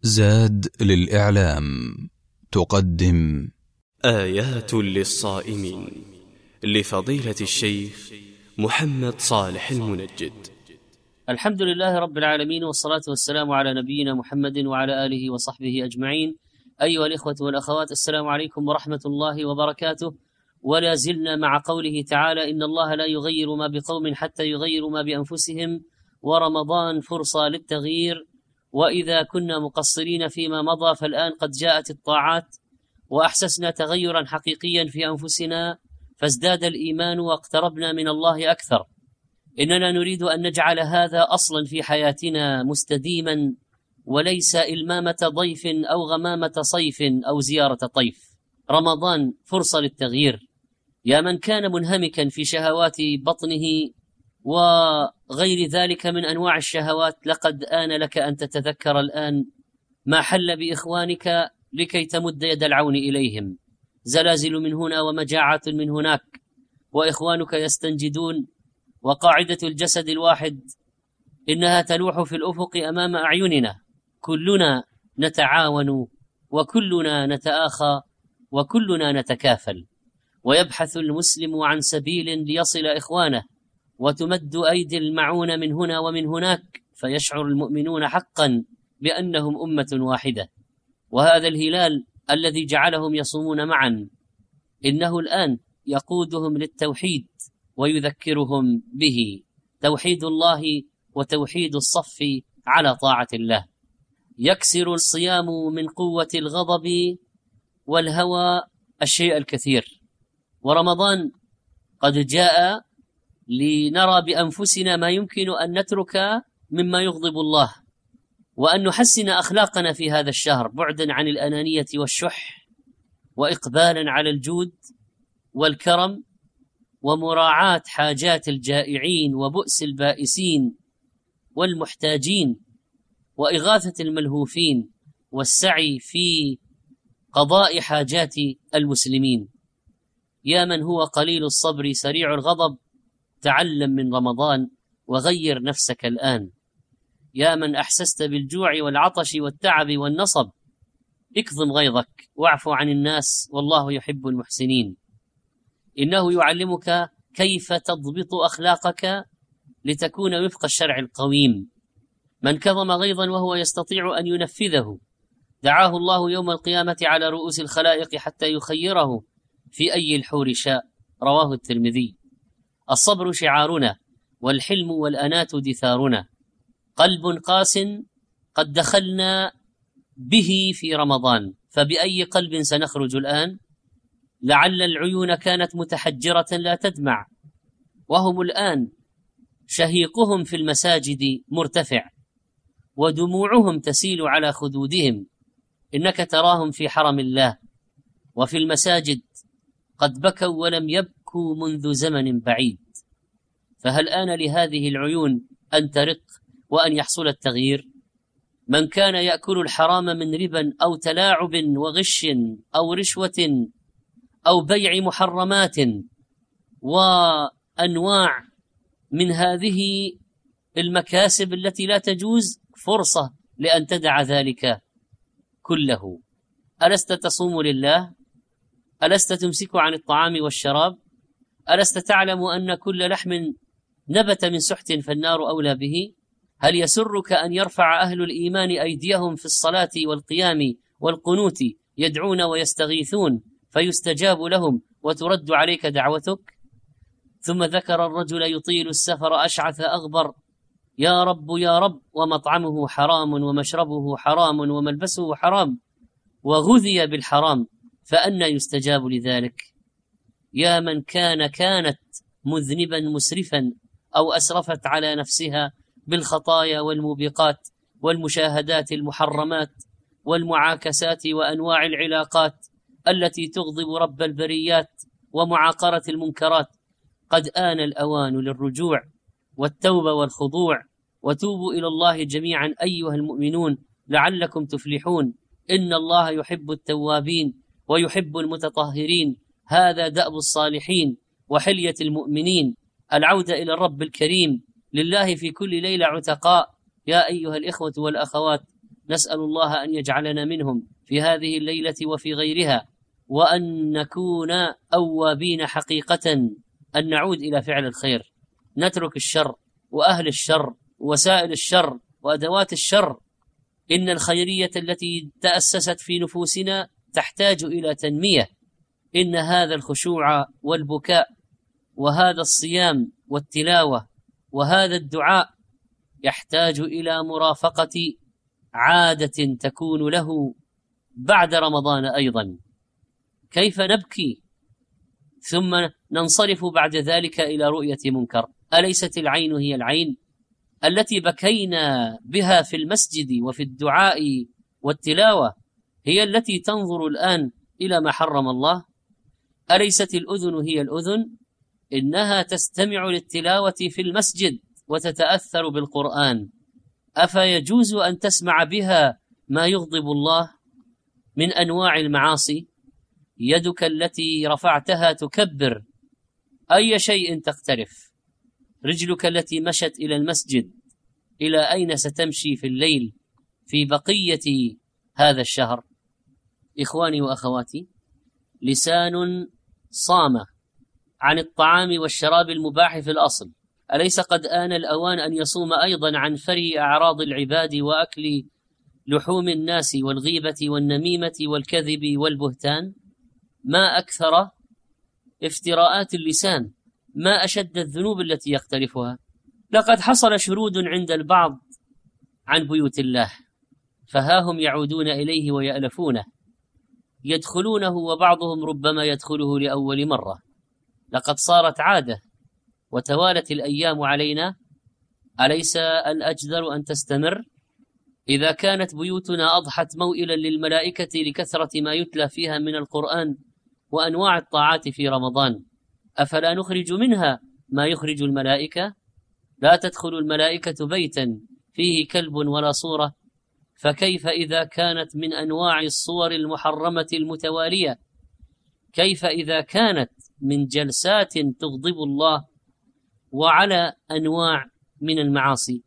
زاد للإعلام تقدم آيات للصائمين لفضيلة الشيخ محمد صالح المنجد. الحمد لله رب العالمين، والصلاة والسلام على نبينا محمد وعلى آله وصحبه أجمعين. أيها الإخوة والأخوات، السلام عليكم ورحمة الله وبركاته. ولا زلنا مع قوله تعالى: إن الله لا يغير ما بقوم حتى يغيروا ما بأنفسهم، ورمضان فرصة للتغيير. وإذا كنا مقصرين فيما مضى فالآن قد جاءت الطاعات وأحسسنا تغيرا حقيقيا في أنفسنا، فازداد الإيمان واقتربنا من الله أكثر. إننا نريد أن نجعل هذا أصلا في حياتنا مستديما، وليس إلمامة ضيف أو غمامة صيف أو زيارة طيف. رمضان فرصة للتغيير. يا من كان منهمكا في شهوات بطنه وغير ذلك من أنواع الشهوات، لقد آن لك أن تتذكر الآن ما حل بإخوانك لكي تمد يد العون إليهم. زلازل من هنا ومجاعات من هناك، وإخوانك يستنجدون، وقاعدة الجسد الواحد إنها تلوح في الأفق أمام أعيننا. كلنا نتعاون، وكلنا نتآخى، وكلنا نتكافل. ويبحث المسلم عن سبيل ليصل إخوانه، وتمد أيدي المعون من هنا ومن هناك، فيشعر المؤمنون حقا بأنهم أمة واحدة. وهذا الهلال الذي جعلهم يصومون معا، إنه الآن يقودهم للتوحيد ويذكرهم به، توحيد الله وتوحيد الصف على طاعة الله. يكسر الصيام من قوة الغضب والهوى الشيء الكثير. ورمضان قد جاء لنرى بأنفسنا ما يمكن أن نترك مما يغضب الله، وأن نحسن أخلاقنا في هذا الشهر، بعدا عن الأنانية والشح، وإقبالا على الجود والكرم، ومراعاة حاجات الجائعين وبؤس البائسين والمحتاجين، وإغاثة الملهوفين، والسعي في قضاء حاجات المسلمين. يا من هو قليل الصبر سريع الغضب، تعلم من رمضان وغير نفسك الآن. يا من أحسست بالجوع والعطش والتعب والنصب، اكظم غيظك واعف عن الناس، والله يحب المحسنين. إنه يعلمك كيف تضبط أخلاقك لتكون وفق الشرع القويم. من كظم غيظا وهو يستطيع أن ينفذه، دعاه الله يوم القيامة على رؤوس الخلائق حتى يخيره في أي الحور شاء. رواه الترمذي. الصبر شعارنا، والحلم والأنات دثارنا. قلب قاس قد دخلنا به في رمضان، فبأي قلب سنخرج الآن؟ لعل العيون كانت متحجرة لا تدمع، وهم الآن شهيقهم في المساجد مرتفع، ودموعهم تسيل على خدودهم. إنك تراهم في حرم الله وفي المساجد قد بكوا ولم يبكوا منذ زمن بعيد. فهل آن لهذه العيون أن ترق وأن يحصل التغيير؟ من كان يأكل الحرام من ربا أو تلاعب وغش أو رشوة أو بيع محرمات وأنواع من هذه المكاسب التي لا تجوز، فرصة لأن تدع ذلك كله. ألست تصوم لله؟ ألست تمسك عن الطعام والشراب؟ ألست تعلم أن كل لحم نبت من سحت فالنار أولى به؟ هل يسرك أن يرفع أهل الإيمان أيديهم في الصلاة والقيام والقنوت، يدعون ويستغيثون فيستجاب لهم وترد عليك دعوتك؟ ثم ذكر الرجل يطيل السفر أشعث أغبر، يا رب يا رب، ومطعمه حرام ومشربه حرام وملبسه حرام، وغذي بالحرام، فأنى يستجاب لذلك؟ يا من كانت مذنبا مسرفا أو أسرفت على نفسها بالخطايا والموبقات والمشاهدات المحرمات والمعاكسات وأنواع العلاقات التي تغضب رب البريات ومعاقرة المنكرات، قد آن الأوان للرجوع والتوبة والخضوع. وتوبوا إلى الله جميعا أيها المؤمنون لعلكم تفلحون. إن الله يحب التوابين ويحب المتطهرين، هذا دأب الصالحين وحلية المؤمنين. العودة إلى الرب الكريم، لله في كل ليلة عتقاء. يا أيها الإخوة والأخوات، نسأل الله أن يجعلنا منهم في هذه الليلة وفي غيرها، وأن نكون أوابين حقيقة، أن نعود إلى فعل الخير، نترك الشر وأهل الشر ووسائل الشر وأدوات الشر. إن الخيرية التي تأسست في نفوسنا تحتاج إلى تنمية. إن هذا الخشوع والبكاء وهذا الصيام والتلاوة وهذا الدعاء يحتاج إلى مرافقة عادة تكون له بعد رمضان أيضا. كيف نبكي ثم ننصرف بعد ذلك إلى رؤية منكر؟ أليست العين هي العين التي بكينا بها في المسجد وفي الدعاء والتلاوة هي التي تنظر الآن إلى ما حرم الله؟ أليست الأذن هي الأذن؟ إنها تستمع للتلاوة في المسجد وتتأثر بالقرآن. أفيجوز أن تسمع بها ما يغضب الله من أنواع المعاصي؟ يدك التي رفعتها تكبر أي شيء تقترف، رجلك التي مشت إلى المسجد إلى أين ستمشي في الليل في بقية هذا الشهر؟ إخواني وأخواتي، لسان صام عن الطعام والشراب المباح في الأصل، أليس قد آن الأوان أن يصوم أيضا عن فري أعراض العباد وأكل لحوم الناس والغيبة والنميمة والكذب والبهتان؟ ما أكثر افتراءات اللسان، ما أشد الذنوب التي يقترفها. لقد حصل شرود عند البعض عن بيوت الله، فها هم يعودون إليه ويألفونه، يدخلونه وبعضهم ربما يدخله لأول مرة. لقد صارت عادة وتوالت الأيام علينا، أليس الأجدر أن تستمر؟ إذا كانت بيوتنا أضحت موئلا للملائكة لكثرة ما يتلى فيها من القرآن وأنواع الطاعات في رمضان، أفلا نخرج منها ما يخرج الملائكة؟ لا تدخل الملائكة بيتا فيه كلب ولا صورة، فكيف إذا كانت من أنواع الصور المحرمة المتوالية؟ كيف إذا كانت من جلسات تغضب الله وعلى أنواع من المعاصي؟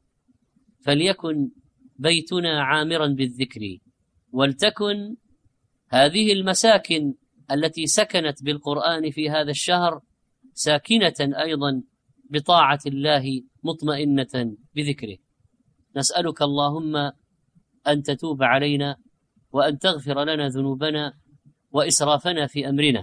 فليكن بيتنا عامرا بالذكر، ولتكن هذه المساكن التي سكنت بالقرآن في هذا الشهر ساكنة أيضا بطاعة الله مطمئنة بذكره. نسألك اللهم أن تتوب علينا وأن تغفر لنا ذنوبنا وإسرافنا في أمرنا،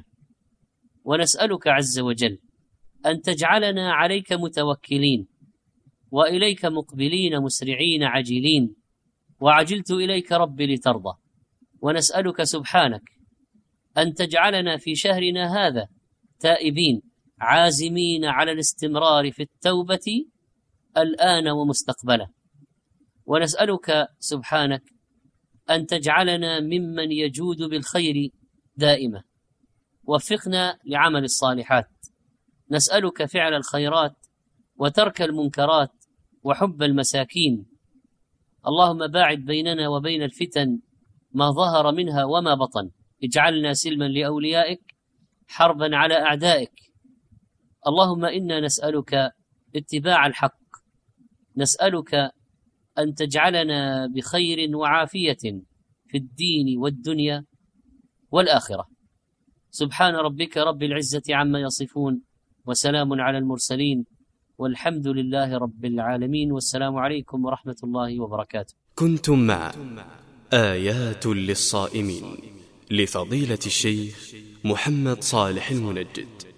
ونسألك عز وجل أن تجعلنا عليك متوكلين وإليك مقبلين مسرعين عجلين، وعجلت إليك ربي لترضى. ونسألك سبحانك أن تجعلنا في شهرنا هذا تائبين عازمين على الاستمرار في التوبة الآن ومستقبلا. ونسألك سبحانك أن تجعلنا ممن يجود بالخير دائما، وفقنا لعمل الصالحات. نسألك فعل الخيرات وترك المنكرات وحب المساكين. اللهم باعد بيننا وبين الفتن ما ظهر منها وما بطن، اجعلنا سلما لأوليائك حربا على أعدائك. اللهم إنا نسألك اتباع الحق، نسألك أن تجعلنا بخير وعافية في الدين والدنيا والآخرة. سبحان ربك رب العزة عما يصفون، وسلام على المرسلين، والحمد لله رب العالمين، والسلام عليكم ورحمة الله وبركاته. كنتم مع آيات للصائمين لفضيلة الشيخ محمد صالح المنجد.